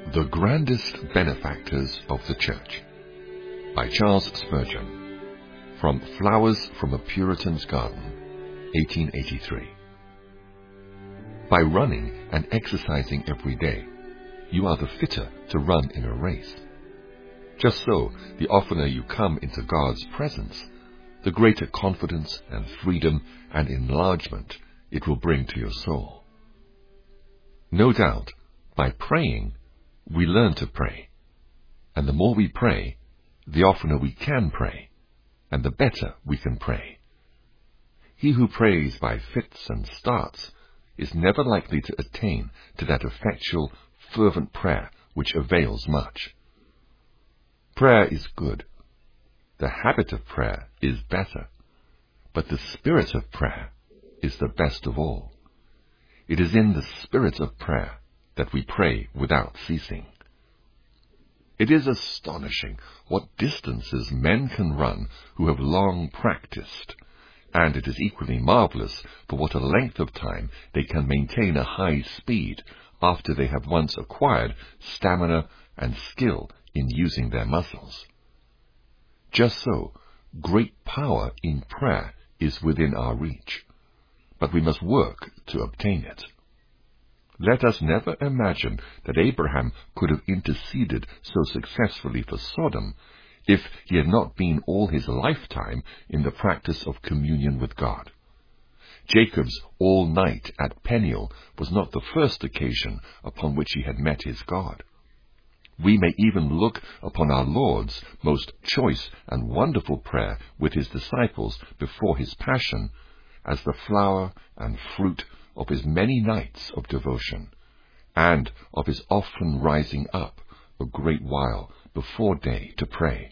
The Grandest Benefactors of the Church by Charles Spurgeon, from Flowers from a Puritan's Garden, 1883. By running and exercising every day, you are the fitter to run in a race. Just so, the oftener you come into God's presence, the greater confidence and freedom and enlargement it will bring to your soul. No doubt, by praying, we learn to pray, and the more we pray, the oftener we can pray, and the better we can pray. He who prays by fits and starts is never likely to attain to that effectual, fervent prayer which avails much. Prayer is good. The habit of prayer is better, but the spirit of prayer is the best of all. It is in the spirit of prayer that we pray without ceasing. It is astonishing what distances men can run who have long practiced, and it is equally marvelous for what a length of time they can maintain a high speed after they have once acquired stamina and skill in using their muscles. Just so, great power in prayer is within our reach, but we must work to obtain it. Let us never imagine that Abraham could have interceded so successfully for Sodom if he had not been all his lifetime in the practice of communion with God. Jacob's all night at Peniel was not the first occasion upon which he had met his God. We may even look upon our Lord's most choice and wonderful prayer with his disciples before his passion as the flower and fruit of his many nights of devotion, and of his often rising up a great while before day to pray.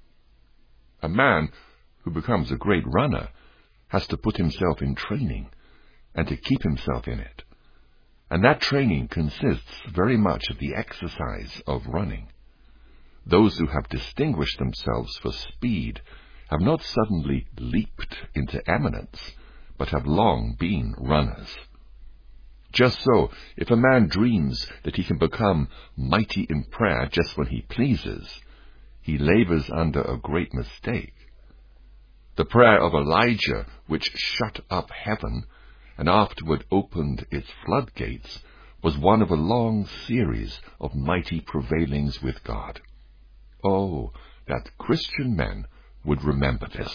A man who becomes a great runner has to put himself in training, and to keep himself in it, and that training consists very much of the exercise of running. Those who have distinguished themselves for speed have not suddenly leaped into eminence, but have long been runners. Just so, if a man dreams that he can become mighty in prayer just when he pleases, he labors under a great mistake. The prayer of Elijah, which shut up heaven and afterward opened its floodgates, was one of a long series of mighty prevailings with God. Oh, that Christian men would remember this.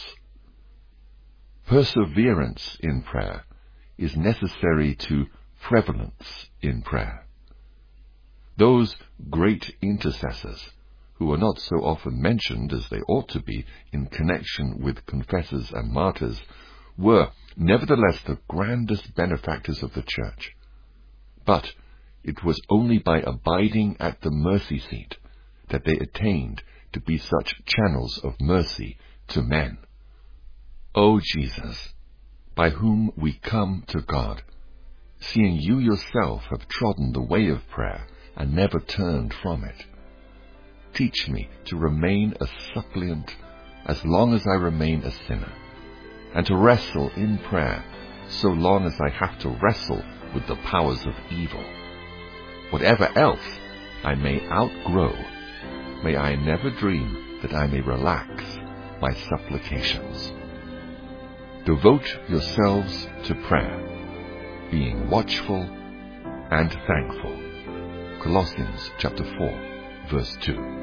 Perseverance in prayer is necessary to prevalence in prayer. Those great intercessors, who are not so often mentioned as they ought to be in connection with confessors and martyrs, were nevertheless the grandest benefactors of the Church. But it was only by abiding at the mercy seat that they attained to be such channels of mercy to men. O Jesus, by whom we come to God, seeing you yourself have trodden the way of prayer and never turned from it, teach me to remain a suppliant as long as I remain a sinner, and to wrestle in prayer so long as I have to wrestle with the powers of evil. Whatever else I may outgrow, may I never dream that I may relax my supplications. Devote yourselves to prayer, being watchful and thankful. Colossians chapter 4, verse 2.